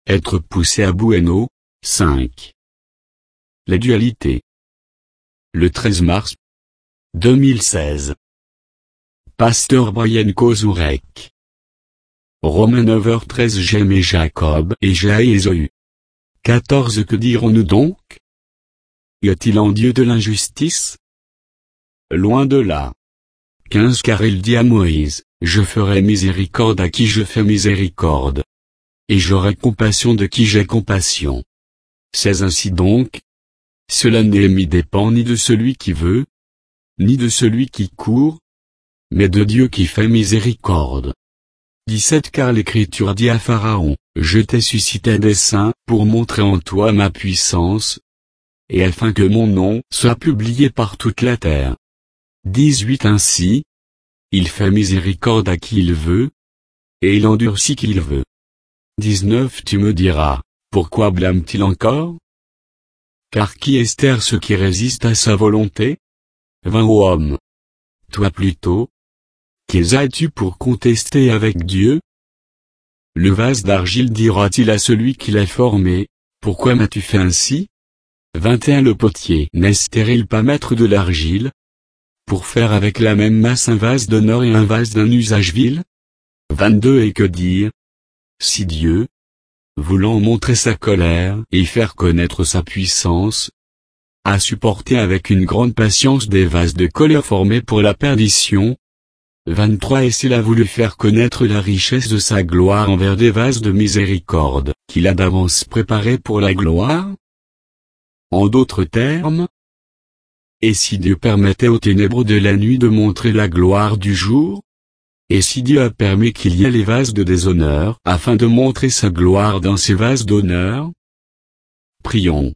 Être poussé à bout. No. 5. La dualité. Le 13 mars 2016. Pasteur Brian Kozurek. Romains 9h13. J'aime et Jacob et Jaé Ésaü. 14. Que dirons-nous donc? Y a-t-il en Dieu de l'injustice? Loin de là. 15. Car il dit à Moïse, je ferai miséricorde à qui je fais miséricorde. Et j'aurai compassion de qui j'ai compassion. 16. Ainsi donc, cela dépend ni de celui qui veut, ni de celui qui court, mais de Dieu qui fait miséricorde. 17. Car l'Écriture dit à Pharaon, je t'ai suscité des saints pour montrer en toi ma puissance, et afin que mon nom soit publié par toute la terre. 18. Ainsi, il fait miséricorde à qui il veut, et il endurcit qui il veut. 19. Tu me diras, pourquoi blâme-t-il encore? Car qui est ce qui résiste à sa volonté? 20. Ô homme, toi plutôt, quels as-tu pour contester avec Dieu? Le vase d'argile dira-t-il à celui qui l'a formé, pourquoi m'as-tu fait ainsi? 21. Le potier n'est-il pas maître de l'argile, pour faire avec la même masse un vase d'honneur et un vase d'un usage vil? 22. Et que dire? Si Dieu, voulant montrer sa colère et faire connaître sa puissance, a supporté avec une grande patience des vases de colère formés pour la perdition. 23. Et s'il a voulu faire connaître la richesse de sa gloire envers des vases de miséricorde, qu'il a d'avance préparés pour la gloire? En d'autres termes, et si Dieu permettait aux ténèbres de la nuit de montrer la gloire du jour? Et si Dieu a permis qu'il y ait les vases de déshonneur, afin de montrer sa gloire dans ces vases d'honneur? Prions.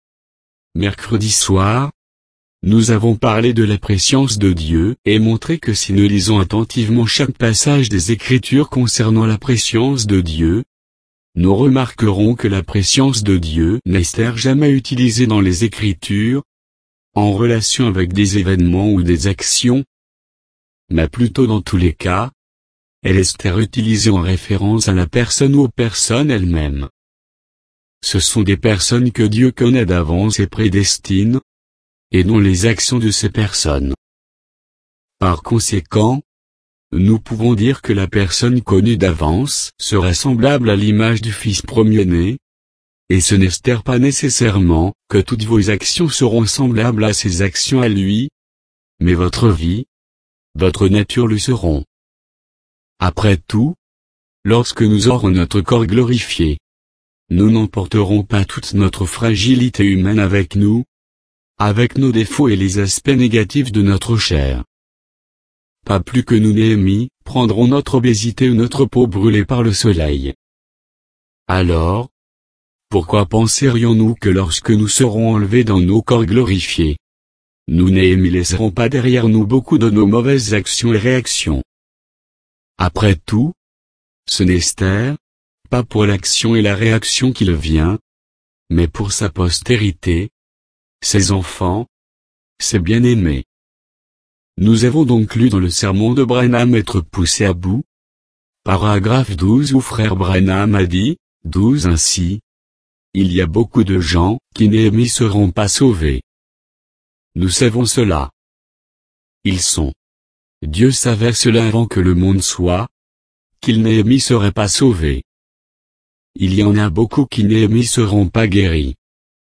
Mercredi soir, nous avons parlé de la préscience de Dieu, et montré que si nous lisons attentivement chaque passage des Écritures concernant la préscience de Dieu, nous remarquerons que la préscience de Dieu n'est jamais utilisée dans les Écritures, en relation avec des événements ou des actions, mais plutôt dans tous les cas, elle est utilisée en référence à la personne ou aux personnes elles-mêmes. Ce sont des personnes que Dieu connaît d'avance et prédestine, et non les actions de ces personnes. Par conséquent, nous pouvons dire que la personne connue d'avance sera semblable à l'image du Fils premier-né, et ce n'est pas nécessairement que toutes vos actions seront semblables à ses actions à lui, mais votre vie, votre nature le seront. Après tout, lorsque nous aurons notre corps glorifié, nous n'emporterons pas toute notre fragilité humaine avec nous, avec nos défauts et les aspects négatifs de notre chair. Pas plus que nous Néhémie, prendrons notre obésité ou notre peau brûlée par le soleil. Alors, pourquoi penserions-nous que lorsque nous serons enlevés dans nos corps glorifiés, nous Néhémie laisserons pas derrière nous beaucoup de nos mauvaises actions et réactions? Après tout, ce n'est pas pour l'action et la réaction qu'il vient, mais pour sa postérité, ses enfants, ses bien-aimés. Nous avons donc lu dans le sermon de Branham être poussé à bout. Paragraphe 12 où frère Branham a dit, 12 ainsi. Il y a beaucoup de gens qui Néhémie seront pas sauvés. Nous savons cela. Ils sont. Dieu savait cela avant que le monde soit, qu'il Néhémie serait pas sauvé. Il y en a beaucoup qui Néhémie seront pas guéris.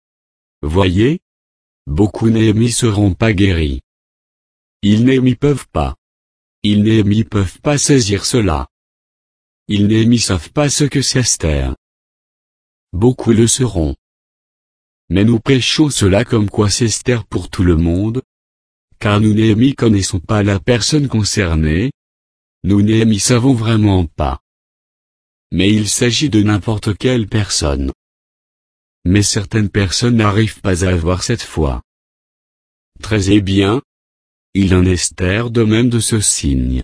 Voyez? Beaucoup Néhémie seront pas guéris. Ils Néhémie peuvent pas. Ils Néhémie peuvent pas saisir cela. Ils Néhémie savent pas ce que c'est Esther. Beaucoup le seront. Mais nous prêchons cela comme quoi c'est Esther pour tout le monde, car nous Néhémie connaissons pas la personne concernée. Nous Néhémie savons vraiment pas. Mais il s'agit de n'importe quelle personne. Mais certaines personnes n'arrivent pas à avoir cette foi. Très bien. Il en est de même de ce signe.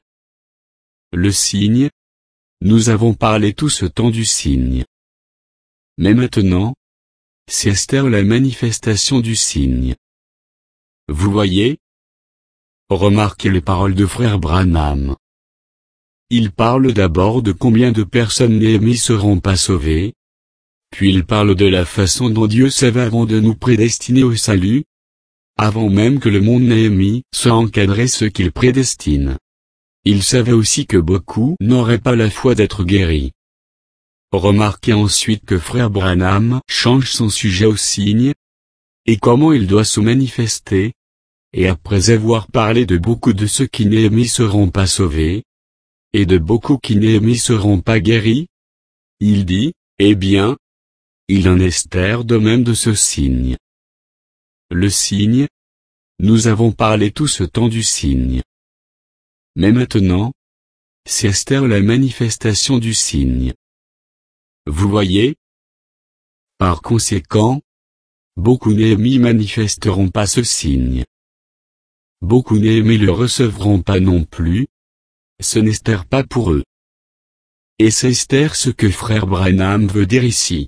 Le signe. Nous avons parlé tout ce temps du signe. Mais maintenant, c'est Esther la manifestation du signe. Vous voyez? Remarquez les paroles de frère Branham. Il parle d'abord de combien de personnes Néhémie seront pas sauvées. Puis il parle de la façon dont Dieu savait avant de nous prédestiner au salut, avant même que le monde n'ait mis soit encadré ce qu'il prédestine. Il savait aussi que beaucoup n'auraient pas la foi d'être guéris. Remarquez ensuite que frère Branham change son sujet au signe, et comment il doit se manifester, et après avoir parlé de beaucoup de ceux qui n'aiment seront pas sauvés, et de beaucoup qui n'aiment seront pas guéris, il dit, eh bien, il en est de même de ce signe. Le signe, nous avons parlé tout ce temps du signe. Mais maintenant, c'est Esther la manifestation du signe. Vous voyez? Par conséquent, beaucoup n'aimés manifesteront pas ce signe. Beaucoup n'aimés le recevront pas non plus. Ce n'est pas pour eux. Et c'est ce que frère Branham veut dire ici.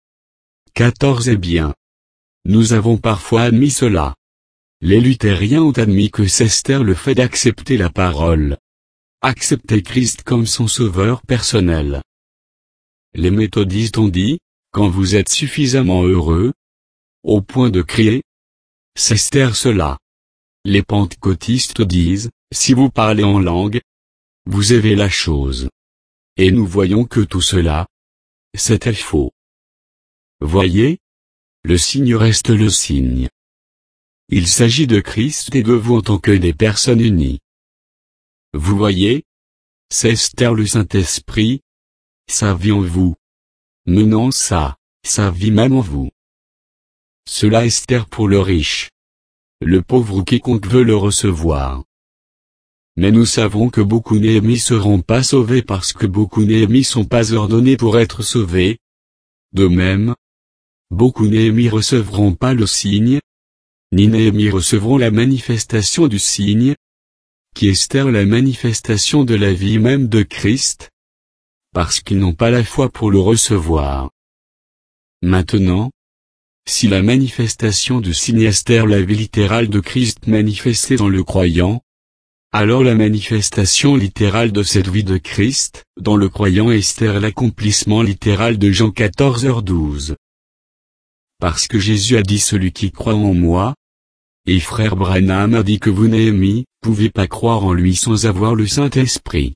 14 Eh bien, nous avons parfois admis cela. Les luthériens ont admis que c'est le fait d'accepter la parole. Accepter Christ comme son sauveur personnel. Les méthodistes ont dit, quand vous êtes suffisamment heureux, au point de crier, c'est cela. Les pentecôtistes disent, si vous parlez en langue, vous avez la chose. Et nous voyons que tout cela, c'était faux. Voyez, le signe reste le signe. Il s'agit de Christ et de vous en tant que des personnes unies. Vous voyez, c'est le Saint-Esprit, sa vie en vous. Menant sa vie même en vous. Cela est pour le riche. Le pauvre ou quiconque veut le recevoir. Mais nous savons que beaucoup n'aimés seront pas sauvés parce que beaucoup n'aimés sont pas ordonnés pour être sauvés. De même, beaucoup n'aimés recevront pas le signe, ni n'aimés recevront la manifestation du signe, qui est la manifestation de la vie même de Christ, parce qu'ils n'ont pas la foi pour le recevoir. Maintenant, si la manifestation du signe est la vie littérale de Christ manifestée dans le croyant, alors la manifestation littérale de cette vie de Christ, dans le croyant est l'accomplissement littéral de Jean 14h12. Parce que Jésus a dit celui qui croit en moi, et frère Branham a dit que vous n'aimez, pouvez pas croire en lui sans avoir le Saint-Esprit.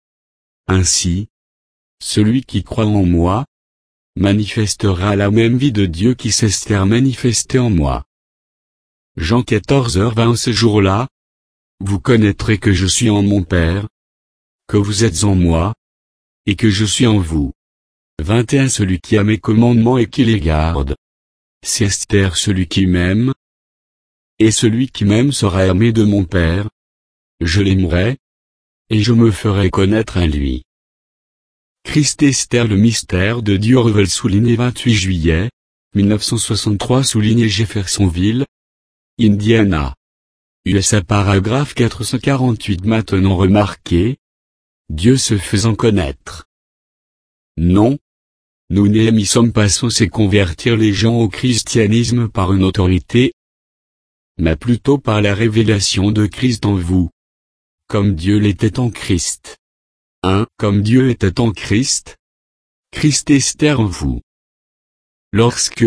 Ainsi, celui qui croit en moi, manifestera la même vie de Dieu qui s'est manifestée en moi. Jean 14h20 Ce jour-là, vous connaîtrez que je suis en mon Père, que vous êtes en moi, et que je suis en vous. 21 Celui qui a mes commandements et qui les garde, c'est celui qui m'aime, et celui qui m'aime sera aimé de mon Père, je l'aimerai, et je me ferai connaître à lui. Christ Esther le mystère de Dieu révèle souligné 28 juillet, 1963 souligné Jeffersonville, Indiana. USA paragraphe 448 Maintenant remarquez, Dieu se faisant connaître. Non. Nous n'y sommes pas censés convertir les gens au christianisme par une autorité, mais plutôt par la révélation de Christ en vous. Comme Dieu l'était en Christ. 1. Comme Dieu était en Christ. Christ est en vous. Lorsque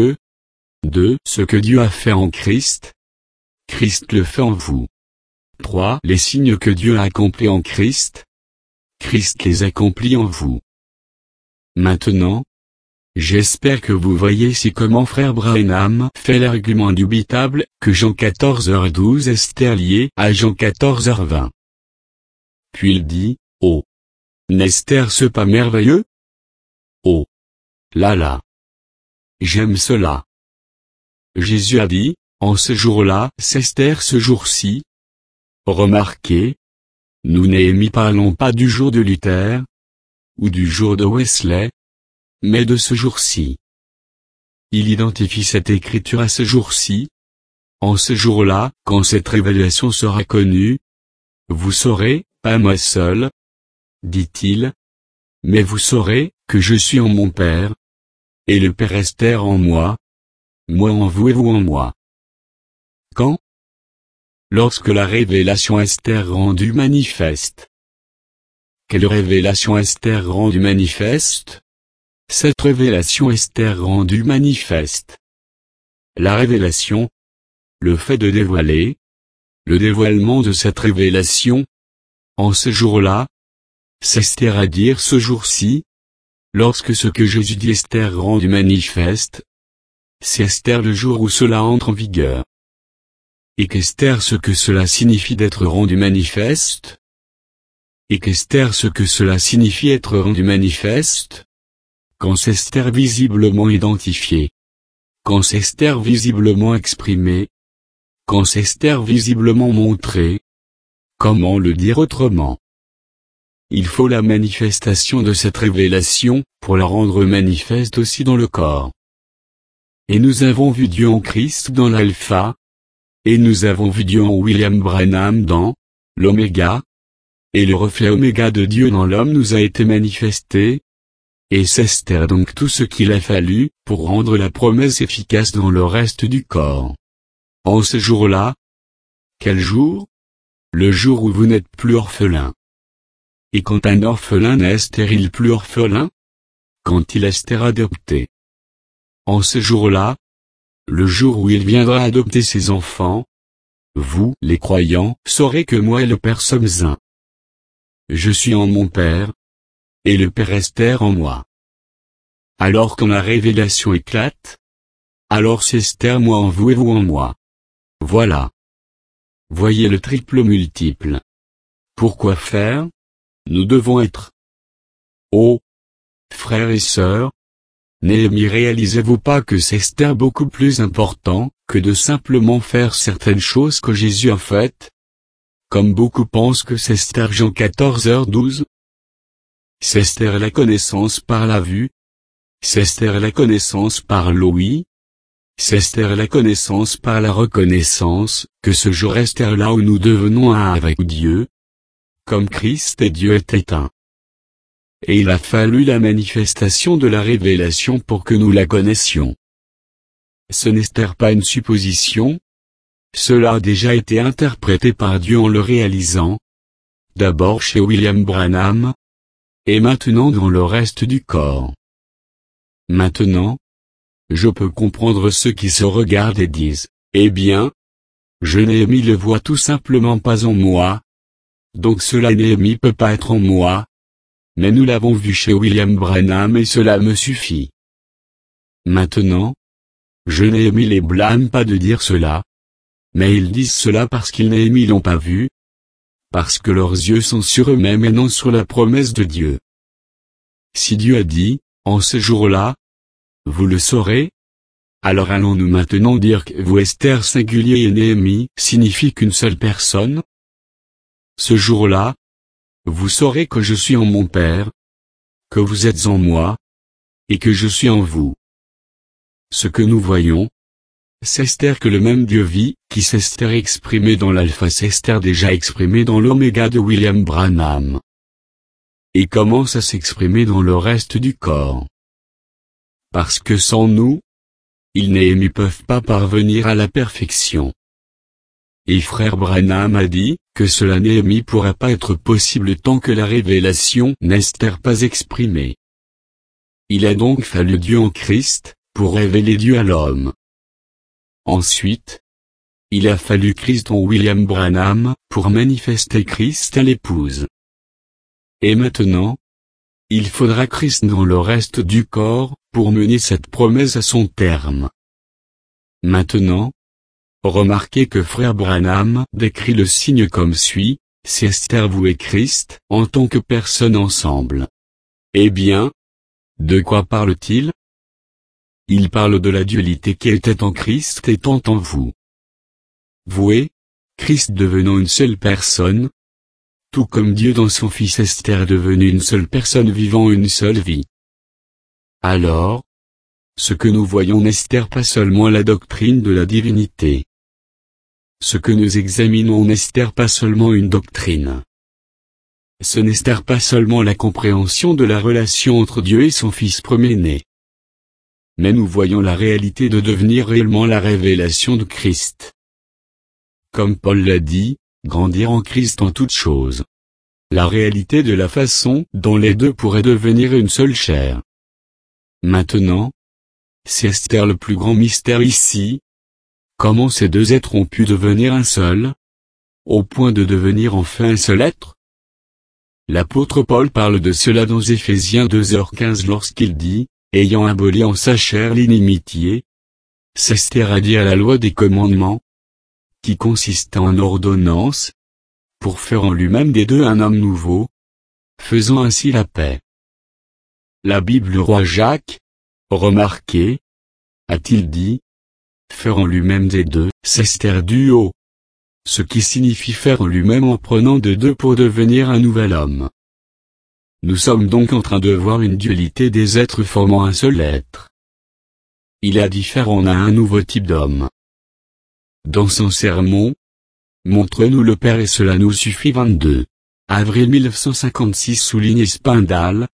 2. Ce que Dieu a fait en Christ. Christ le fait en vous. 3. Les signes que Dieu a accomplis en Christ. Christ les accomplit en vous. Maintenant, j'espère que vous voyez ici comment frère Branham fait l'argument indubitable que Jean 14h12 est lié à Jean 14h20. Puis il dit, oh! N'est-ce pas merveilleux? Oh! Là! J'aime cela. Jésus a dit, en ce jour-là, c'est ce jour-ci. Remarquez, nous n'aimons parlons pas du jour de Luther, ou du jour de Wesley, mais de ce jour-ci. Il identifie cette écriture à ce jour-ci. En ce jour-là, quand cette révélation sera connue, vous saurez, pas moi seul, dit-il, mais vous saurez, que je suis en mon Père, et le Père est en moi en vous et vous en moi. Quand? Lorsque la révélation est rendue manifeste. Quelle révélation est rendue manifeste? cette révélation Esther rendue manifeste. La révélation, le fait de dévoiler, le dévoilement de cette révélation, en ce jour-là, c'est Esther à dire ce jour-ci, lorsque ce que Jésus dit Esther rendu manifeste, c'est Esther le jour où cela entre en vigueur. Et qu'Esther ce que cela signifie d'être rendu manifeste, et qu'Esther ce que cela signifie être rendu manifeste, quand c'est Esther visiblement identifié, quand c'est Esther visiblement exprimé, quand c'est Esther visiblement montré, comment le dire autrement? Il faut la manifestation de cette révélation, pour la rendre manifeste aussi dans le corps. Et nous avons vu Dieu en Christ dans l'alpha, et nous avons vu Dieu en William Branham dans l'oméga, et le reflet oméga de Dieu dans l'homme nous a été manifesté, et c'est Esther donc tout ce qu'il a fallu, pour rendre la promesse efficace dans le reste du corps. En ce jour-là, quel jour? Le jour où vous n'êtes plus orphelin. Et quand un orphelin n'est stérile plus orphelin? Quand il est Esther adopté. En ce jour-là, le jour où il viendra adopter ses enfants, vous, les croyants, saurez que moi et le Père sommes un. Je suis en mon Père, et le Père Esther en moi. Alors quand la révélation éclate, alors c'est Esther moi en vous et vous en moi. Voilà. Voyez le triple multiple. Pourquoi faire? Nous devons être. Oh! Frères et sœurs, Néhémie, réalisez-vous pas que c'est Esther beaucoup plus important, que de simplement faire certaines choses que Jésus a faites? Comme beaucoup pensent que c'est Esther Jean 14h12. C'est Esther la connaissance par la vue. C'est Esther la connaissance par l'ouïe. C'est Esther la connaissance par la reconnaissance, que ce jour Esther là où nous devenons un avec Dieu. Comme Christ et Dieu étaient un. Et il a fallu la manifestation de la révélation pour que nous la connaissions. Ce n'est Esther pas une supposition. Cela a déjà été interprété par Dieu en le réalisant. D'abord chez William Branham. Et maintenant dans le reste du corps. Maintenant, je peux comprendre ceux qui se regardent et disent, eh bien, je Néhémie le vois tout simplement pas en moi. Donc cela Néhémie peut pas être en moi. Mais nous l'avons vu chez William Branham et cela me suffit. Maintenant, je Néhémie les blâme pas de dire cela. Mais ils disent cela parce qu'ils Néhémie l'ont pas vu. Parce que leurs yeux sont sur eux-mêmes et non sur la promesse de Dieu. Si Dieu a dit, en ce jour-là, vous le saurez. Alors allons-nous maintenant dire que vous Esther singulier et Néhémie signifie qu'une seule personne? Ce jour-là, vous saurez que je suis en mon Père, que vous êtes en moi, et que je suis en vous. Ce que nous voyons, c'est Esther que le même Dieu vit, qui s'est Esther exprimé dans l'alpha, c'est Esther déjà exprimé dans l'oméga de William Branham. Et commence à s'exprimer dans le reste du corps. Parce que sans nous, ils Néhémie peuvent pas parvenir à la perfection. Et frère Branham a dit, que cela Néhémie pourra pas être possible tant que la révélation n'Esther pas exprimée. Il a donc fallu Dieu en Christ, pour révéler Dieu à l'homme. Ensuite, il a fallu Christ en William Branham, pour manifester Christ à l'épouse. Et maintenant, il faudra Christ dans le reste du corps, pour mener cette promesse à son terme. Maintenant, remarquez que frère Branham décrit le signe comme suit, c'est Esther vous et Christ, en tant que personne ensemble. Eh bien, de quoi parle-t-il? Il parle de la dualité qui était en Christ étant en vous. Vous et Christ devenant une seule personne, tout comme Dieu dans son Fils Esther est devenu une seule personne vivant une seule vie. Alors, ce que nous voyons n'Esther pas seulement la doctrine de la divinité. Ce que nous examinons n'Esther pas seulement une doctrine. Ce n'Esther pas seulement la compréhension de la relation entre Dieu et son Fils premier-né. Mais nous voyons la réalité de devenir réellement la révélation de Christ. Comme Paul l'a dit, grandir en Christ en toutes choses. La réalité de la façon dont les deux pourraient devenir une seule chair. Maintenant, c'est Esther le plus grand mystère ici. Comment ces deux êtres ont pu devenir un seul, au point de devenir enfin un seul être? L'apôtre Paul parle de cela dans Éphésiens 2h15 lorsqu'il dit, ayant aboli en sa chair l'inimitié, Esther a dit à la loi des commandements, qui consiste en ordonnance, pour faire en lui-même des deux un homme nouveau, faisant ainsi la paix. La Bible roi Jacques, remarquez, a-t-il dit, faire en lui-même des deux, Esther duo. Ce qui signifie faire en lui-même en prenant de deux pour devenir un nouvel homme. Nous sommes donc en train de voir une dualité des êtres formant un seul être. Il a dit faire en un nouveau type d'homme. Dans son sermon, Montre-nous le Père et cela nous suffit 22. Avril 1956 souligné Spindal.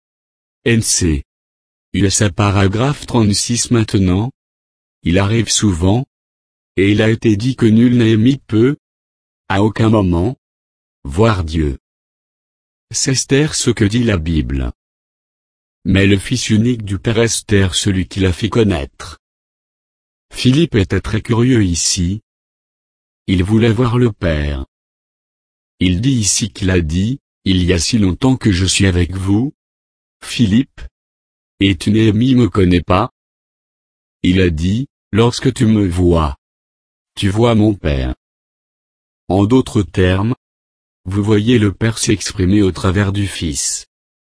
NC. USA paragraphe 36 maintenant. Il arrive souvent. Et il a été dit que nul n'ait peut, à aucun moment, voir Dieu. C'est Esther ce que dit la Bible. Mais le Fils unique du Père Esther celui qui l'a fait connaître. Philippe était très curieux ici. Il voulait voir le Père. Il dit ici qu'il a dit, il y a si longtemps que je suis avec vous, Philippe. Et tu me connais pas? Il a dit, lorsque tu me vois, tu vois mon Père. En d'autres termes, vous voyez le Père s'exprimer au travers du Fils.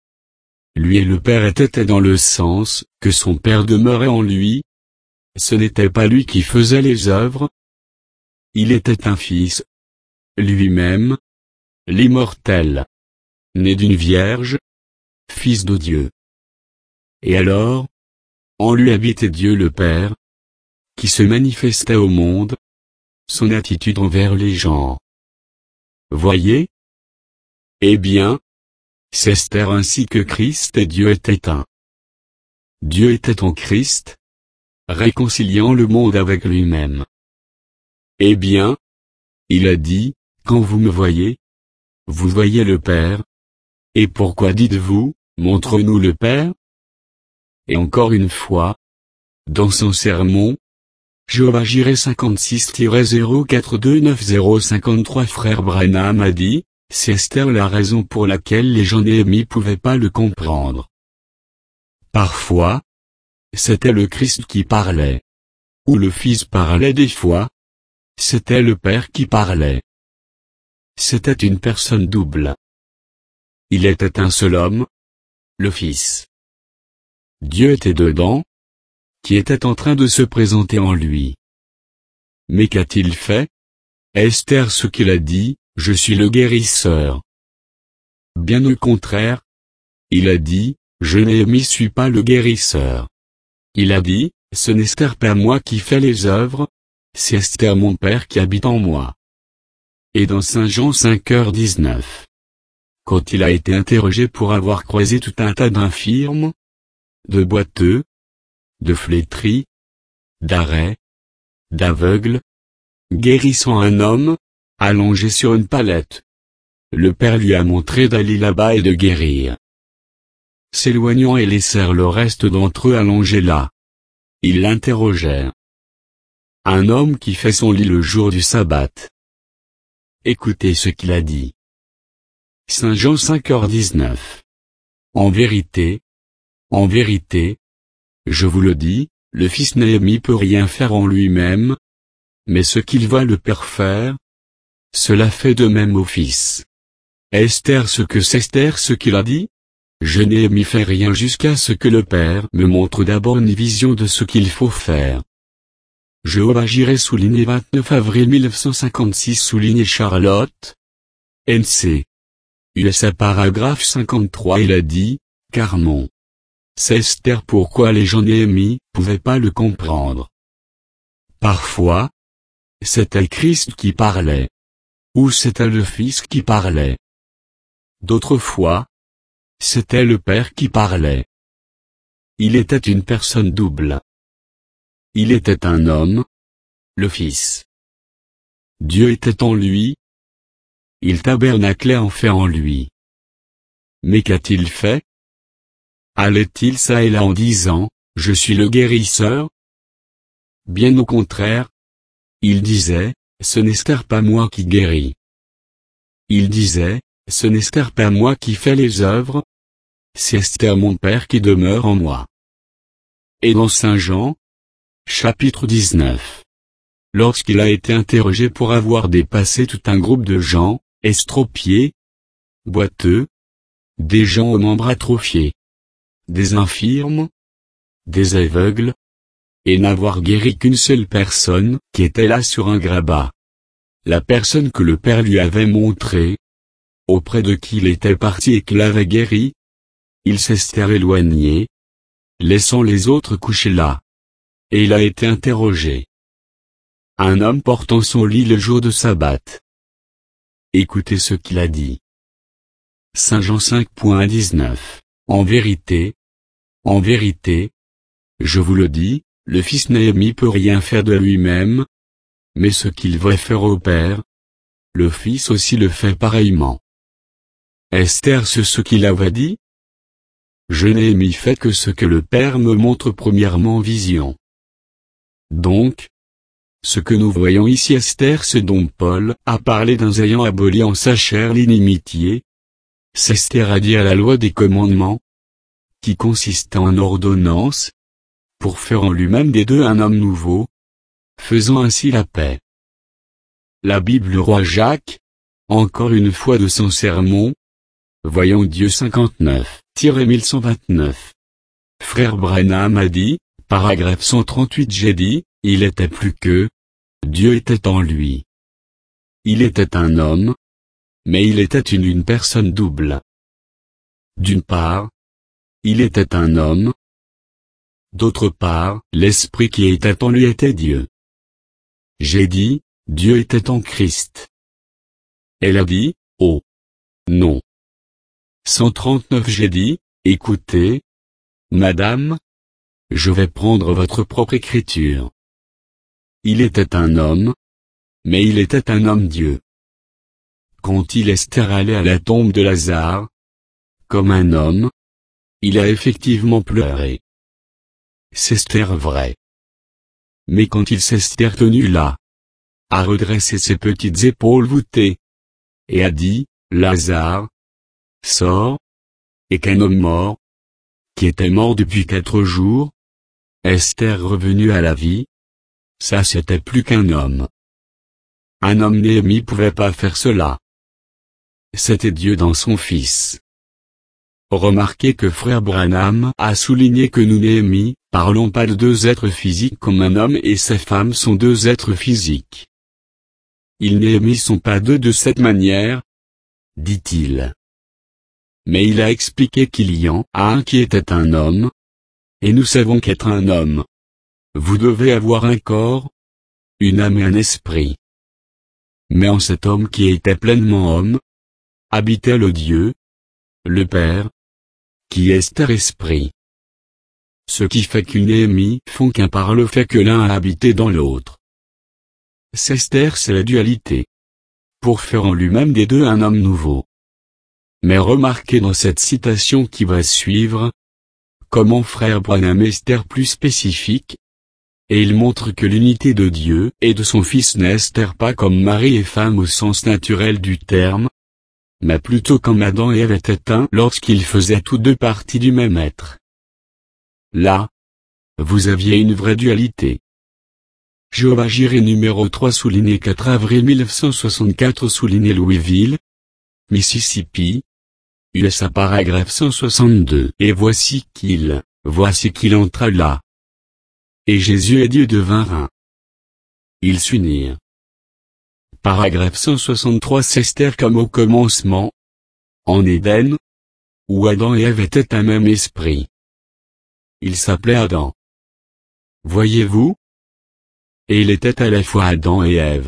Lui et le Père étaient dans le sens que son Père demeurait en lui. Ce n'était pas lui qui faisait les œuvres. Il était un Fils, lui-même, l'immortel, né d'une vierge, Fils de Dieu. Et alors, en lui habitait Dieu le Père, qui se manifestait au monde, son attitude envers les gens. Voyez? Eh bien, c'est Esther ainsi que Christ et Dieu étaient un. Dieu était en Christ, réconciliant le monde avec lui-même. Eh bien, il a dit, quand vous me voyez, vous voyez le Père. Et pourquoi dites-vous, montre-nous le Père? Et encore une fois, dans son sermon, Jéhovah Jireh 56-0429-053 Frère Branham a dit, c'est Esther la raison pour laquelle les gens pouvaient pas le comprendre. Parfois, c'était le Christ qui parlait. Ou le Fils parlait des fois. C'était le Père qui parlait. C'était une personne double. Il était un seul homme, le Fils. Dieu était dedans, qui était en train de se présenter en lui. Mais qu'a-t-il fait? Esther ce qu'il a dit, je suis le guérisseur. Bien au contraire. Il a dit, je suis pas le guérisseur. Il a dit, ce n'est Esther pas moi qui fait les œuvres, c'est Esther mon Père qui habite en moi. Et dans Saint Jean 5h19. Quand il a été interrogé pour avoir croisé tout un tas d'infirmes, de boiteux, de flétris, d'arrêts, d'aveugles, guérissant un homme, allongé sur une palette. Le Père lui a montré d'aller là-bas et de guérir. S'éloignant et laissèrent le reste d'entre eux allongés là. Ils l'interrogèrent. Un homme qui fait son lit le jour du sabbat. Écoutez ce qu'il a dit. Saint Jean 5h19. En vérité, je vous le dis, le Fils peut rien faire en lui-même, mais ce qu'il voit le Père faire, cela fait de même au Fils. Esther ce que c'est Esther ce qu'il a dit? Je fait rien jusqu'à ce que le Père me montre d'abord une vision de ce qu'il faut faire. Jéhovah Jireh souligné 29 avril 1956 souligné Charlotte. NC. USA paragraphe 53 il a dit, Carmon. C'est Esther pourquoi les gens pouvaient pas le comprendre. Parfois, c'était Christ qui parlait. Ou c'était le Fils qui parlait. D'autres fois, c'était le Père qui parlait. Il était une personne double. Il était un homme, le Fils. Dieu était en lui. Il tabernaclait en lui. Mais qu'a-t-il fait? Allait-il ça et là en disant, je suis le guérisseur? Bien au contraire. Il disait, ce n'est pas moi qui guéris. Il disait, ce n'est pas moi qui fais les œuvres, c'est mon Père qui demeure en moi. Et dans Saint Jean, chapitre 19. Lorsqu'il a été interrogé pour avoir dépassé tout un groupe de gens, estropiés, boiteux, des gens aux membres atrophiés, des infirmes, des aveugles, et n'avoir guéri qu'une seule personne, qui était là sur un grabat. La personne que le Père lui avait montrée, auprès de qui il était parti et qu'il avait guéri, il s'est éloigné, laissant les autres couchés là. Et il a été interrogé. Un homme portant son lit le jour de sabbat. Écoutez ce qu'il a dit. Saint Jean 5.19. En vérité, je vous le dis, le Fils n'est peut rien faire de lui-même, mais ce qu'il veut faire au Père, le Fils aussi le fait pareillement. Est-ce ce qu'il avait dit? Je n'ai fait que ce que le Père me montre premièrement en vision. Donc, ce que nous voyons ici ce dont Paul a parlé d'un ayant aboli en sa chair l'inimitié, c'est à dire la loi des commandements, qui consiste en ordonnance, pour faire en lui-même des deux un homme nouveau, faisant ainsi la paix. La Bible Roi Jacques, encore une fois de son sermon, Voyons Dieu 59-1129. Frère Branham a dit, paragraphe 138 j'ai dit, il était plus que, Dieu était en lui. Il était un homme, mais il était une personne double. D'une part, il était un homme. D'autre part, l'esprit qui était en lui était Dieu. J'ai dit, Dieu était en Christ. Elle a dit, oh, non. 139 j'ai dit, écoutez, madame, je vais prendre votre propre écriture. Il était un homme, mais il était un homme Dieu. Quand il est allé à la tombe de Lazare, comme un homme, il a effectivement pleuré. C'est vrai. Mais quand il s'est tenu là, a redressé ses petites épaules voûtées, et a dit, Lazare, sors, et qu'un homme mort, qui était mort depuis 4 jours, est revenu à la vie, ça c'était plus qu'un homme. Un homme Néhémie pouvait pas faire cela. C'était Dieu dans son Fils. Remarquez que Frère Branham a souligné que nous Néhémie, parlons pas de deux êtres physiques comme un homme et sa femme sont deux êtres physiques. Ils Néhémie sont pas deux de cette manière, dit-il. Mais il a expliqué qu'il y en a un qui était un homme, et nous savons qu'être un homme, vous devez avoir un corps, une âme et un esprit. Mais en cet homme qui était pleinement homme, habitait le Dieu, le Père, qui est esprit. Ce qui fait qu'une Néhémie font qu'un par le fait que l'un a habité dans l'autre. C'est la dualité. Pour faire en lui-même des deux un homme nouveau. Mais remarquez dans cette citation qui va suivre, comment Frère Branham est plus spécifique, et il montre que l'unité de Dieu et de son Fils n'est pas comme mari et femme au sens naturel du terme, mais plutôt comme Adam et Ève étaient un lorsqu'ils faisaient tous deux partie du même être. Là, vous aviez une vraie dualité. Jéhovah Jireh numéro 3 souligné 4 avril 1964 souligné Louisville, Mississippi, USA paragraphe 162. Et voici qu'il entra là. Et Jésus et Dieu devinrent. Ils s'unirent. Paragraphe 163 c'est comme au commencement, en Éden, où Adam et Ève étaient un même esprit. Il s'appelait Adam. Voyez-vous? Et il était à la fois Adam et Ève.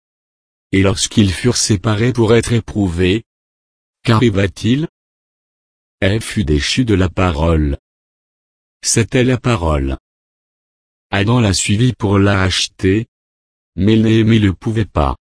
Et lorsqu'ils furent séparés pour être éprouvés, qu'arriva-t-il? Ève fut déchue de la parole. C'était la parole. Adam la suivit pour la racheter, mais Néhémie ne pouvait pas.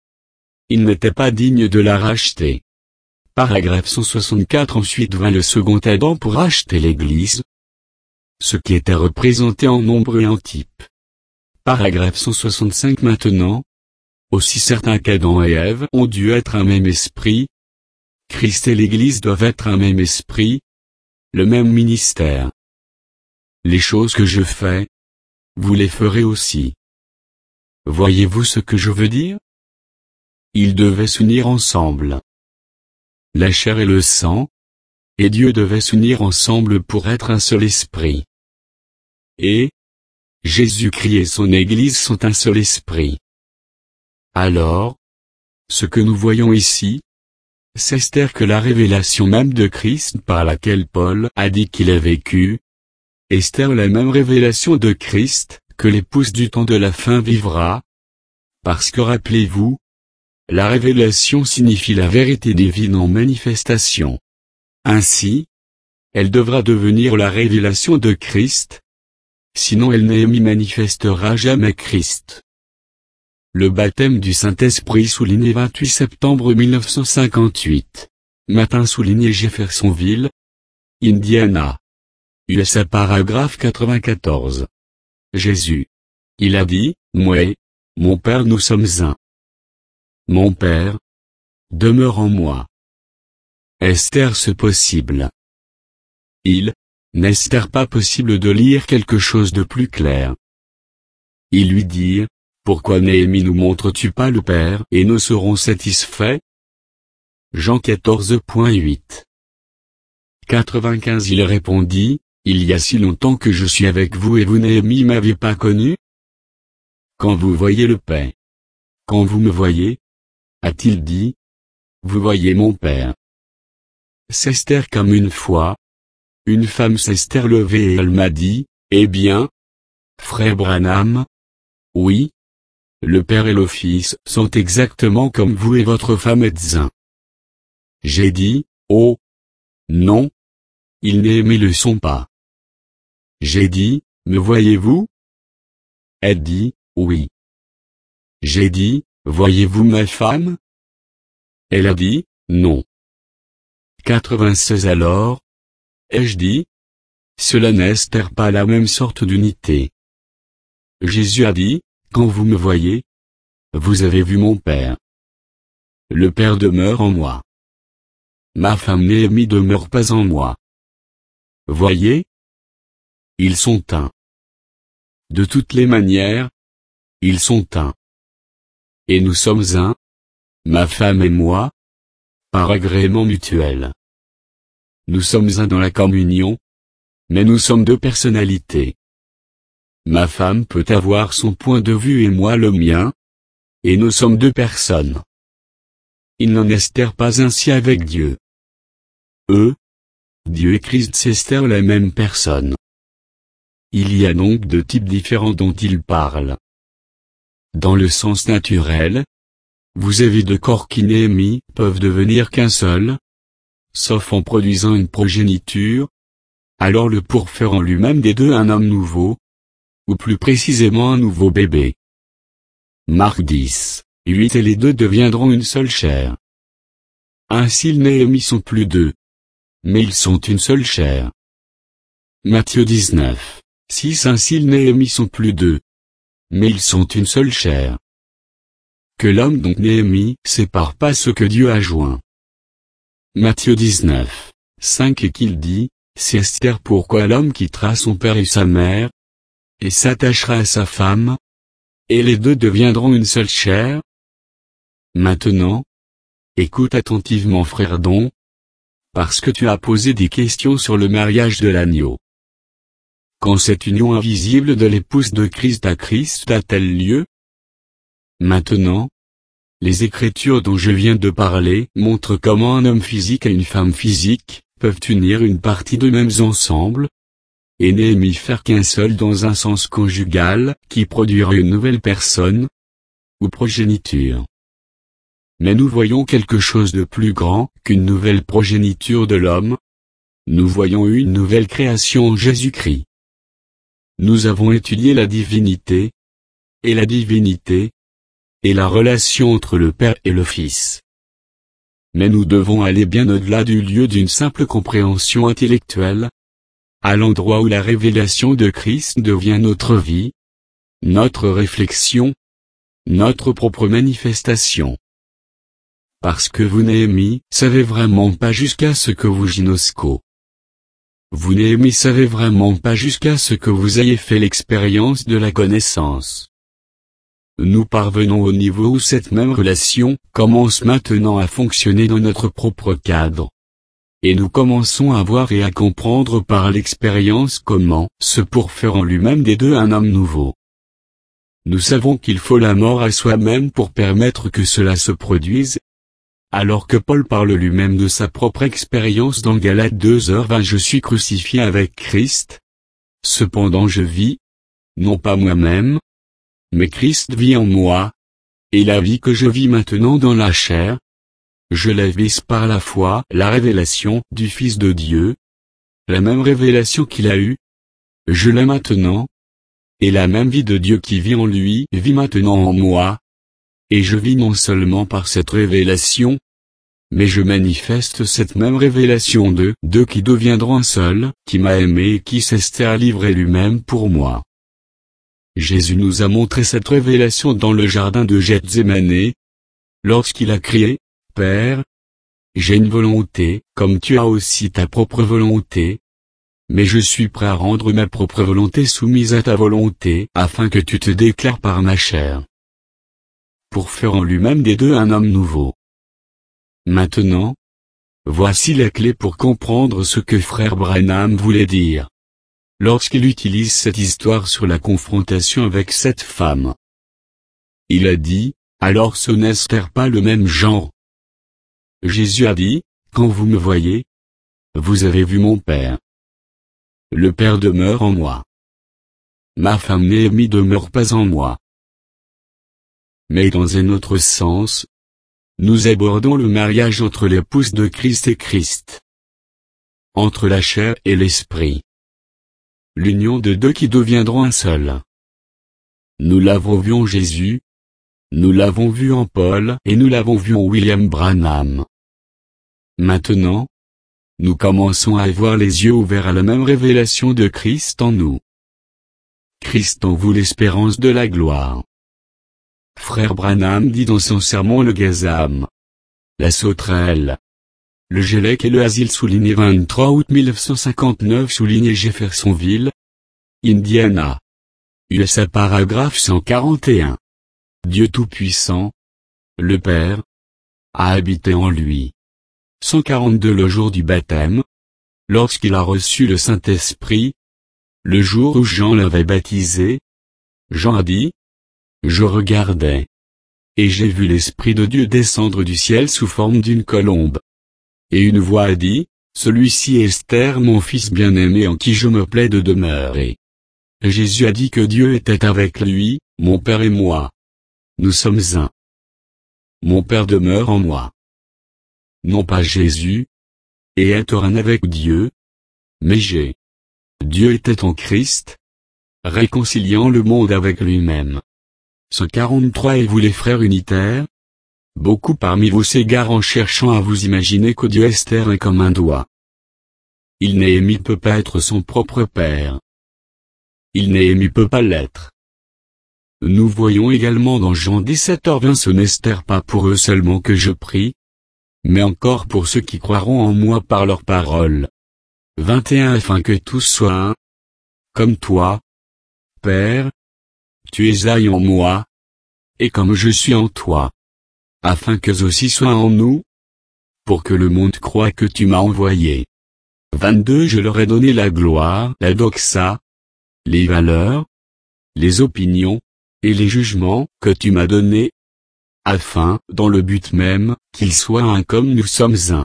Il n'était pas digne de la racheter. Paragraphe 164 ensuite vint le second Adam pour racheter l'Église. ce qui était représenté en nombre et en type. Paragraphe 165. Maintenant, aussi certain qu'Adam et Ève ont dû être un même esprit, Christ et l'Église doivent être un même esprit, le même ministère. Les choses que je fais, vous les ferez aussi. Voyez-vous ce que je veux dire? Ils devaient s'unir ensemble. La chair et le sang, et Dieu devaient s'unir ensemble pour être un seul esprit. Et Jésus-Christ et son Église sont un seul esprit. Alors, ce que nous voyons ici, c'est que la révélation même de Christ par laquelle Paul a dit qu'il a vécu, est la même révélation de Christ, que l'épouse du temps de la fin vivra, parce que rappelez-vous, la révélation signifie la vérité divine en manifestation. Ainsi, elle devra devenir la révélation de Christ, sinon elle ne manifestera jamais Christ. Le baptême du Saint-Esprit souligné 28 septembre 1958. Matin souligné Jeffersonville, Indiana. USA. Paragraphe 94. Jésus. Il a dit, moi, mon Père, nous sommes un. Mon Père demeure en moi. Est-ce ce possible? N'est-ce pas possible de lire quelque chose de plus clair? Ils lui dirent, pourquoi Néhémie nous montres-tu pas le Père et nous serons satisfaits? Jean 14.8. 95. Il répondit, il y a si longtemps que je suis avec vous et vous Néhémie m'avez pas connu? Quand vous voyez le Père. Quand vous me voyez, a-t-il dit, vous voyez mon Père. C'est comme une fois, une femme s'est levée et elle m'a dit, eh bien, frère Branham, oui, le Père et le Fils sont exactement comme vous et votre femme êtes un. J'ai dit, oh, non, ils ne le sont pas. J'ai dit, me voyez-vous? Elle dit, oui. J'ai dit, voyez-vous ma femme? Elle a dit, non. 96. Alors, ai-je dit, cela n'est pas la même sorte d'unité. Jésus a dit, quand vous me voyez, vous avez vu mon Père. Le Père demeure en moi. Ma femme Néhémie demeure pas en moi. Voyez? Ils sont un. De toutes les manières, ils sont un. Et nous sommes un, ma femme et moi, par agrément mutuel. Nous sommes un dans la communion, mais nous sommes deux personnalités. Ma femme peut avoir son point de vue et moi le mien, et nous sommes deux personnes. Il n'en est pas ainsi avec Dieu. Dieu et Christ c'est la même personne. Il y a donc deux types différents dont il parle. Dans le sens naturel, vous avez deux corps qui Néhémie peuvent devenir qu'un seul, sauf en produisant une progéniture, alors le pour faire en lui-même des deux un homme nouveau, ou plus précisément un nouveau bébé. Marc 10, 8 et les deux deviendront une seule chair. Ainsi ils Néhémie sont plus deux, mais ils sont une seule chair. Matthieu 19, 6 Ainsi ils Néhémie sont plus deux, mais ils sont une seule chair. Que l'homme donc Néhémie sépare pas ce que Dieu a joint. Matthieu 19, 5 Et qu'il dit, c'est pourquoi l'homme quittera son père et sa mère, et s'attachera à sa femme, et les deux deviendront une seule chair. Maintenant, écoute attentivement frère Don, parce que tu as posé des questions sur le mariage de l'agneau. Quand cette union invisible de l'épouse de Christ à Christ a-t-elle lieu? Maintenant, les Écritures dont je viens de parler montrent comment un homme physique et une femme physique peuvent unir une partie d'eux-mêmes ensemble, et Néhémie faire qu'un seul dans un sens conjugal, qui produira une nouvelle personne, ou progéniture. Mais nous voyons quelque chose de plus grand qu'une nouvelle progéniture de l'homme. Nous voyons une nouvelle création en Jésus-Christ. Nous avons étudié la divinité, et la relation entre le Père et le Fils. Mais nous devons aller bien au-delà du lieu d'une simple compréhension intellectuelle. à l'endroit où la révélation de Christ devient notre vie, notre réflexion, notre propre manifestation. Parce que vous Néhémie, savez vraiment pas jusqu'à ce que vous Ginosco. Vous Néhémie savez vraiment pas jusqu'à ce que vous ayez fait l'expérience de la connaissance. Nous parvenons au niveau où cette même relation commence maintenant à fonctionner dans notre propre cadre. Et nous commençons à voir et à comprendre par l'expérience comment se pour faire en lui-même des deux un homme nouveau. Nous savons qu'il faut la mort à soi-même pour permettre que cela se produise. Alors que Paul parle lui-même de sa propre expérience dans Galates 2h20 je suis crucifié avec Christ. Cependant je vis, non pas moi-même, mais Christ vit en moi, et la vie que je vis maintenant dans la chair, je la vis par la foi, la révélation du Fils de Dieu, la même révélation qu'il a eue, je l'ai maintenant, et la même vie de Dieu qui vit en lui vit maintenant en moi, et je vis non seulement par cette révélation, mais je manifeste cette même révélation de deux qui deviendront un seul, qui m'a aimé et qui s'est à livrer lui-même pour moi. Jésus nous a montré cette révélation dans le jardin de Gethsémane, lorsqu'il a crié, « Père, j'ai une volonté, comme tu as aussi ta propre volonté, mais je suis prêt à rendre ma propre volonté soumise à ta volonté, afin que tu te déclares par ma chair. » Pour faire en lui-même des deux un homme nouveau. Maintenant, voici la clé pour comprendre ce que frère Branham voulait dire. Lorsqu'il utilise cette histoire sur la confrontation avec cette femme. Il a dit, alors ce n'est pas le même genre. Jésus a dit, quand vous me voyez, vous avez vu mon Père. Le Père demeure en moi. Ma femme Néhémie demeure pas en moi. Mais dans un autre sens, nous abordons le mariage entre l'épouse de Christ et Christ. Entre la chair et l'esprit. L'union de deux qui deviendront un seul. Nous l'avons vu en Jésus, nous l'avons vu en Paul et nous l'avons vu en William Branham. Maintenant, nous commençons à avoir les yeux ouverts à la même révélation de Christ en nous. Christ en vous l'espérance de la gloire. Frère Branham dit dans son sermon le Gazam, la sauterelle, le Gélec et le asile souligné 23 août 1959 souligné Jeffersonville, Indiana. USA paragraphe 141. Dieu Tout-Puissant, le Père, a habité en lui. 142 le jour du baptême, lorsqu'il a reçu le Saint-Esprit, le jour où Jean l'avait baptisé, Jean a dit, je regardais, et j'ai vu l'Esprit de Dieu descendre du ciel sous forme d'une colombe. Et une voix a dit, celui-ci est Esther mon fils bien-aimé en qui je me plais de demeurer. Jésus a dit que Dieu était avec lui, mon Père et moi. Nous sommes un. Mon Père demeure en moi. Non pas Jésus, et être un avec Dieu, mais j'ai. Dieu était en Christ, réconciliant le monde avec lui-même. 143 Et vous les frères unitaires? Beaucoup parmi vous s'égarent en cherchant à vous imaginer que Dieu Esther est comme un doigt. Il Néhémie peut pas être son propre père. Il Néhémie peut pas l'être. Nous voyons également dans Jean 17h20 ce n'est pas pour eux seulement que je prie, mais encore pour ceux qui croiront en moi par leur parole. 21 Afin que tous soient un, comme toi, Père, tu es un en moi, et comme je suis en toi, afin qu'eux aussi soient en nous, pour que le monde croie que tu m'as envoyé. 22 Je leur ai donné la gloire, la doxa, les valeurs, les opinions, et les jugements que tu m'as donnés, afin, dans le but même, qu'ils soient un comme nous sommes un.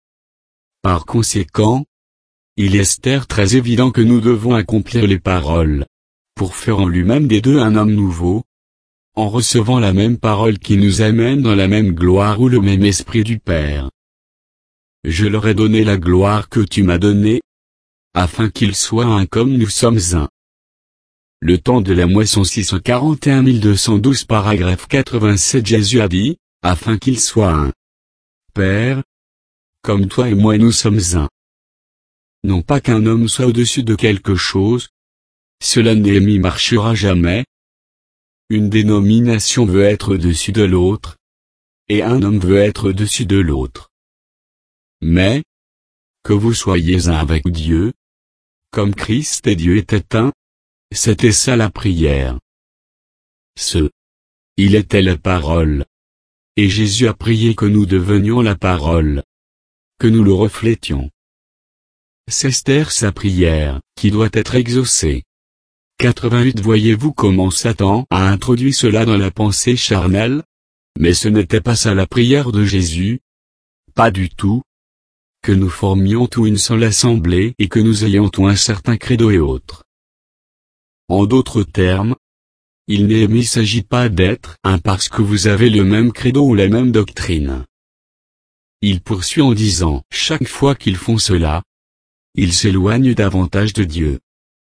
Par conséquent, il est très évident que nous devons accomplir les paroles, pour faire en lui-même des deux un homme nouveau, en recevant la même parole qui nous amène dans la même gloire ou le même esprit du Père. Je leur ai donné la gloire que tu m'as donnée, afin qu'ils soient un comme nous sommes un. Le temps de la moisson 641 212 paragraphe 87 Jésus a dit, afin qu'ils soient un. Père, comme toi et moi nous sommes un. Non pas qu'un homme soit au-dessus de quelque chose. Cela Néhémie marchera jamais. Une dénomination veut être au-dessus de l'autre. Et un homme veut être au-dessus de l'autre. Mais, que vous soyez un avec Dieu, comme Christ et Dieu étaient un, c'était ça la prière. Il était la parole. Et Jésus a prié que nous devenions la parole. Que nous le reflétions. C'est sa prière, qui doit être exaucée. 88 Voyez-vous comment Satan a introduit cela dans la pensée charnelle? Mais ce n'était pas ça la prière de Jésus. Pas du tout. Que nous formions tout une seule assemblée et que nous ayons tout un certain credo et autres. En d'autres termes, il ne s'agit pas d'être un parce que vous avez le même credo ou la même doctrine. Il poursuit en disant, chaque fois qu'ils font cela, ils s'éloignent davantage de Dieu.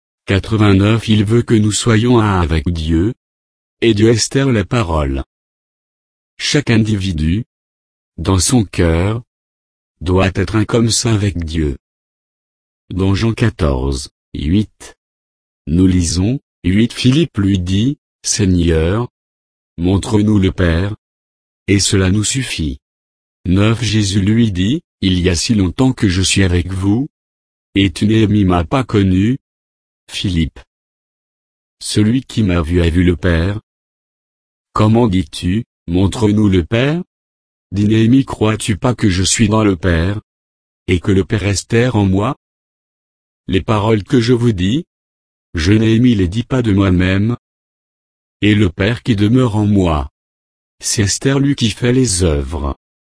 89 Il veut que nous soyons un avec Dieu, et Dieu est la parole. Chaque individu, dans son cœur, doit être un comme ça avec Dieu. Dans Jean 14, 8. Nous lisons, 8 Philippe lui dit, Seigneur, montre-nous le Père, et cela nous suffit. 9 Jésus lui dit, il y a si longtemps que je suis avec vous, et tu ne m'as pas connu, Philippe. Celui qui m'a vu a vu le Père. Comment dis-tu, montre-nous le Père? Dit Néhémie, crois-tu pas que je suis dans le Père, et que le Père est en moi? Les paroles que je vous dis, je Néhémie les dis pas de moi-même, et le Père qui demeure en moi. C'est lui qui fait les œuvres.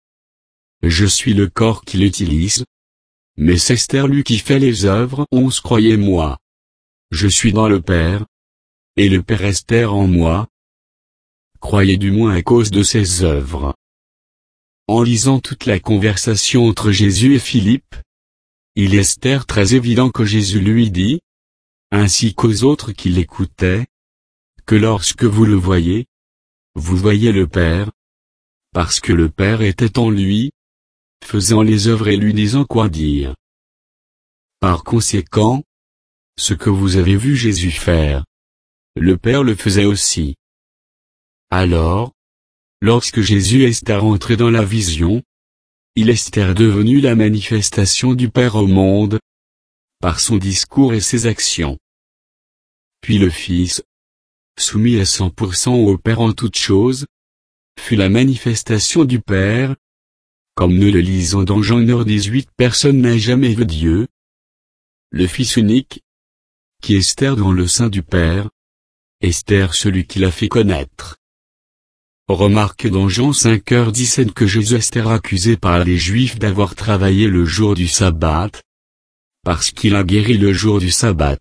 Je suis le corps qui l'utilise, mais c'est lui qui fait les œuvres. 11 Croyez-moi. Je suis dans le Père, et le Père est en moi. Croyez du moins à cause de ses œuvres. En lisant toute la conversation entre Jésus et Philippe, il est très évident que Jésus lui dit, ainsi qu'aux autres qui l'écoutaient, que lorsque vous le voyez, vous voyez le Père, parce que le Père était en lui, faisant les œuvres et lui disant quoi dire. Par conséquent, ce que vous avez vu Jésus faire, le Père le faisait aussi. Alors, lorsque Jésus est rentré dans la vision, il est devenu la manifestation du Père au monde, par son discours et ses actions. Puis le Fils, soumis à 100% au Père en toutes choses, fut la manifestation du Père. Comme nous le lisons dans Jean 1:18, personne n'a jamais vu Dieu. Le Fils unique, qui est dans le sein du Père, est celui qui l'a fait connaître. Remarque dans Jean 5:17 que Jésus est accusé par les Juifs d'avoir travaillé le jour du sabbat, parce qu'il a guéri le jour du sabbat.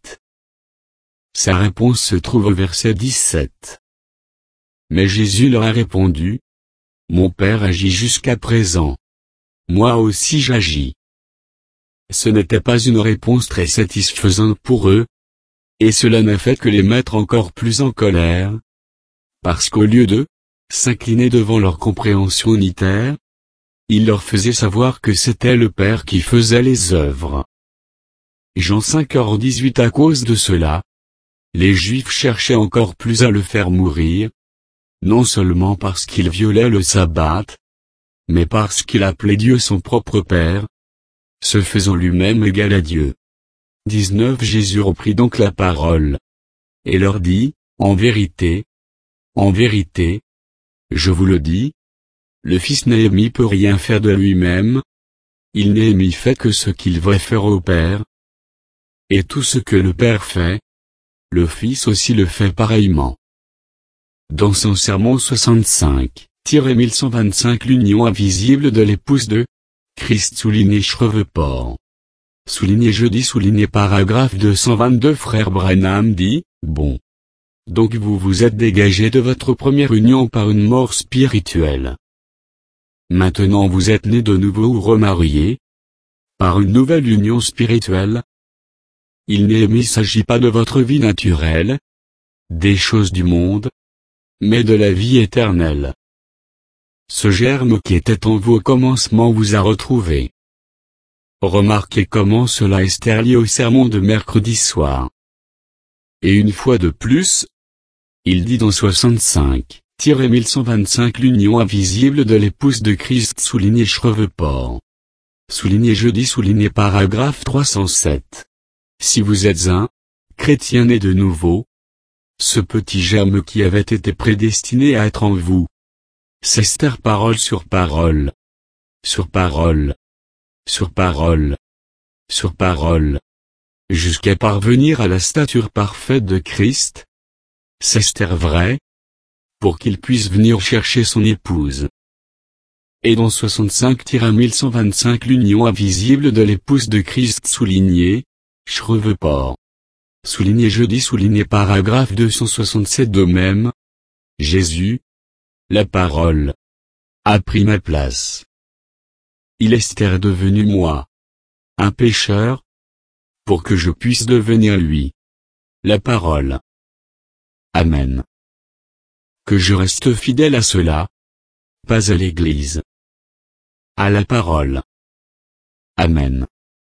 Sa réponse se trouve au verset 17. Mais Jésus leur a répondu, mon Père agit jusqu'à présent. Moi aussi j'agis. Ce n'était pas une réponse très satisfaisante pour eux, et cela n'a fait que les mettre encore plus en colère, parce qu'au lieu de s'incliner devant leur compréhension unitaire, il leur faisait savoir que c'était le Père qui faisait les œuvres. Jean 5:18 À cause de cela, les Juifs cherchaient encore plus à le faire mourir, non seulement parce qu'il violait le sabbat, mais parce qu'il appelait Dieu son propre Père, se faisant lui-même égal à Dieu. 19 Jésus reprit donc la parole, et leur dit, en vérité, je vous le dis, le Fils Néhémie peut rien faire de lui-même, il Néhémie fait que ce qu'il va faire au Père, et tout ce que le Père fait, le Fils aussi le fait pareillement. Dans son sermon 65-1125 l'union invisible de l'épouse de Christ souligné Shreveport. Souligné jeudi souligné paragraphe 222 Frère Branham dit, bon. Donc vous vous êtes dégagé de votre première union par une mort spirituelle. Maintenant vous êtes né de nouveau ou remarié, par une nouvelle union spirituelle. Il ne s'agit pas de votre vie naturelle, des choses du monde, mais de la vie éternelle. Ce germe qui était en vous au commencement vous a retrouvé. Remarquez comment cela est lié au sermon de mercredi soir. Et une fois de plus, il dit dans 65-1125 l'union invisible de l'épouse de Christ souligné Shreveport. Souligné jeudi souligné paragraphe 307. Si vous êtes un chrétien né de nouveau, ce petit germe qui avait été prédestiné à être en vous, s'estère parole sur parole, sur parole, sur parole, sur parole, jusqu'à parvenir à la stature parfaite de Christ, s'estère vrai, pour qu'il puisse venir chercher son épouse. Et dans 65-1125 l'union invisible de l'épouse de Christ souligné, Shreveport. Souligné jeudi souligné paragraphe 267 de même. Jésus, la parole, a pris ma place. Il est devenu moi, un pécheur, pour que je puisse devenir lui, la parole. Amen. Que je reste fidèle à cela, pas à l'Église, à la parole. Amen.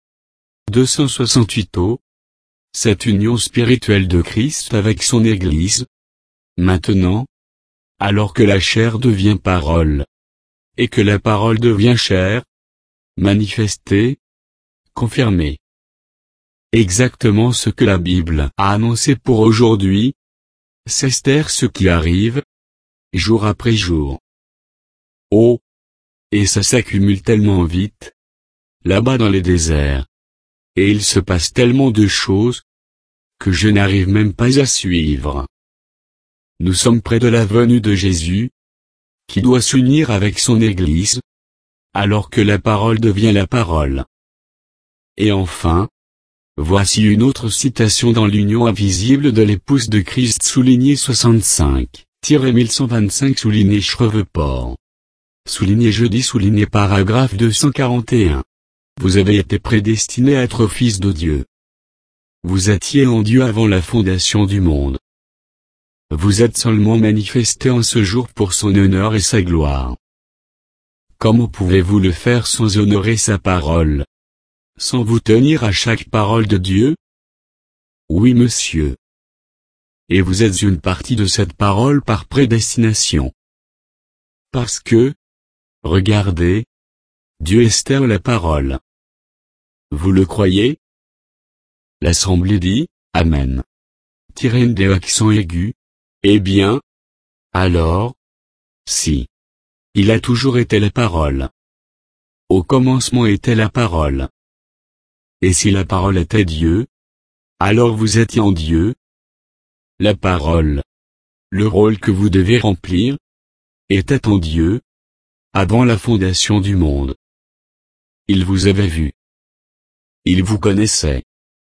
268 cette union spirituelle de Christ avec son Église. Maintenant, alors que la chair devient parole, et que la parole devient chair, manifestée, confirmée. Exactement ce que la Bible a annoncé pour aujourd'hui. C'est ce qui arrive, jour après jour. Oh! Et ça s'accumule tellement vite, là-bas dans les déserts. Et il se passe tellement de choses, que je n'arrive même pas à suivre. Nous sommes près de la venue de Jésus, qui doit s'unir avec son Église, alors que la parole devient la parole. Et enfin, voici une autre citation dans l'union invisible de l'épouse de Christ souligné 65-1125 souligné Shreveport. Souligné jeudi souligné paragraphe 241. Vous avez été prédestinés à être fils de Dieu. Vous étiez en Dieu avant la fondation du monde. Vous êtes seulement manifestés en ce jour pour son honneur et sa gloire. Comment pouvez-vous le faire sans honorer sa parole? Sans vous tenir à chaque parole de Dieu? Oui, monsieur. Et vous êtes une partie de cette parole par prédestination. Parce que, regardez, Dieu est la parole. Vous le croyez? L'assemblée dit, Amen. Tirez des accents aigus. Eh bien, alors, si. Il a toujours été la parole. Au commencement était la parole. Et si la parole était Dieu, alors vous étiez en Dieu. La parole, le rôle que vous devez remplir, était en Dieu, avant la fondation du monde. Il vous avait vu. Il vous connaissait.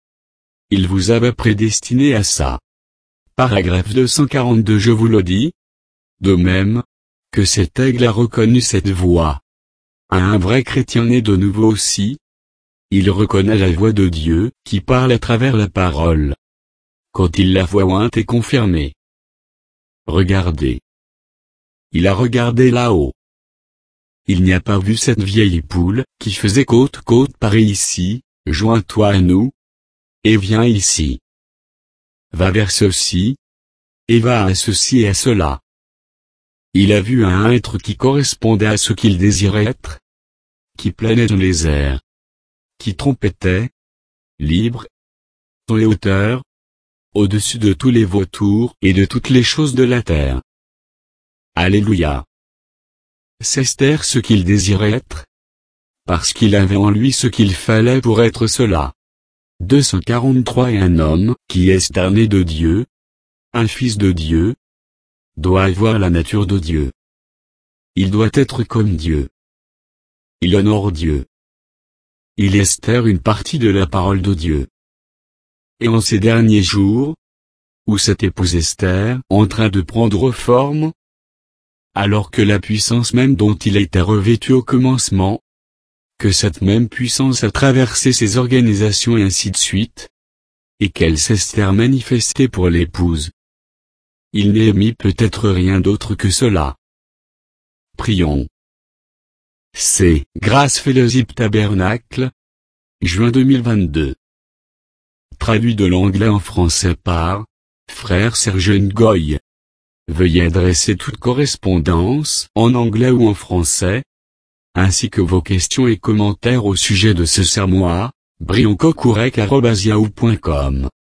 Il vous avait prédestiné à ça. Paragraphe 242 je vous le dis. De même, que cet aigle a reconnu cette voix. À un vrai chrétien né de nouveau aussi. Il reconnaît la voix de Dieu, qui parle à travers la parole. Quand il la voit ointe et confirmée. Regardez. Il a regardé là-haut. Il n'y a pas vu cette vieille poule, qui faisait côte-côte par ici, joins-toi à nous. Et viens ici. Va vers ceci. Et va à ceci et à cela. Il a vu un être qui correspondait à ce qu'il désirait être. Qui planait dans les airs. Qui trompettait. Libre. Dans les hauteurs. Au-dessus de tous les vautours et de toutes les choses de la terre. Alléluia. C'est ce qu'il désirait être. Parce qu'il avait en lui ce qu'il fallait pour être cela. 243 Et un homme, qui est né de Dieu, un fils de Dieu, doit avoir la nature de Dieu. Il doit être comme Dieu. Il honore Dieu. Il est une partie de la parole de Dieu. Et en ces derniers jours, où cette épouse Esther, en train de prendre forme, alors que la puissance même dont il était revêtu au commencement, que cette même puissance a traversé ses organisations et ainsi de suite, et qu'elle s'est manifestée pour l'épouse. Il n'est mis peut-être rien d'autre que cela. Prions. C'est Grace Fellowship Tabernacle, juin 2022. Traduit de l'anglais en français par Frère Serge Ngoy. Veuillez adresser toute correspondance en anglais ou en français, ainsi que vos questions et commentaires au sujet de ce sermon à brioncocourec@yahoo.com.